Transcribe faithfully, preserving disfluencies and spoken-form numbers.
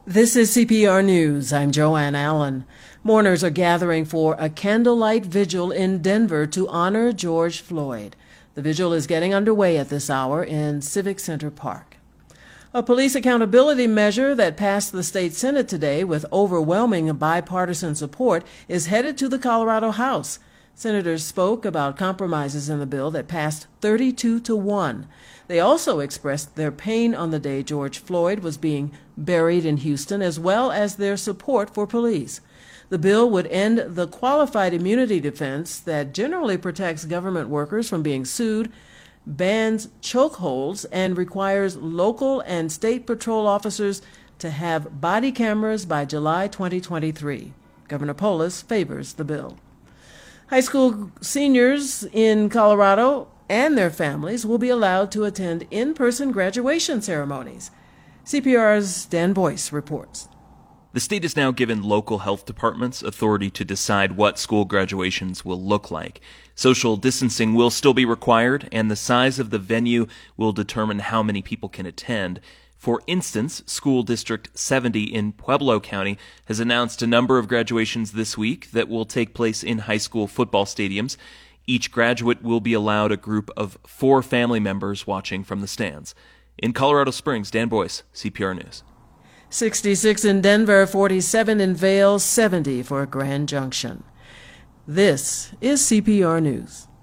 This is C P R News. I'm Joanne Allen. Mourners are gathering for a candlelight vigil in Denver to honor George Floyd. The vigil is getting underway at this hour in Civic Center Park. A police accountability measure that passed the state Senate today with overwhelming bipartisan support is headed to the Colorado House. Senators spoke about compromises in the bill that passed thirty-two to one. They also expressed their pain on the day George Floyd was being buried in Houston, as well as their support for police. The bill would end the qualified immunity defense that generally protects government workers from being sued, bans chokeholds, and requires local and state patrol officers to have body cameras by July twenty twenty-three. Governor Polis favors the bill. High school seniors in Colorado and their families will be allowed to attend in-person graduation ceremonies. C P R's Dan Boyce reports. The state has now given local health departments authority to decide what school graduations will look like. Social distancing will still be required, and the size of the venue will determine how many people can attend. For instance, School District seventy in Pueblo County has announced a number of graduations this week that will take place in high school football stadiums. Each graduate will be allowed a group of four family members watching from the stands. In Colorado Springs, Dan Boyce, C P R News. sixty-six in Denver, forty-seven in Vail, seventy for Grand Junction. This is C P R News.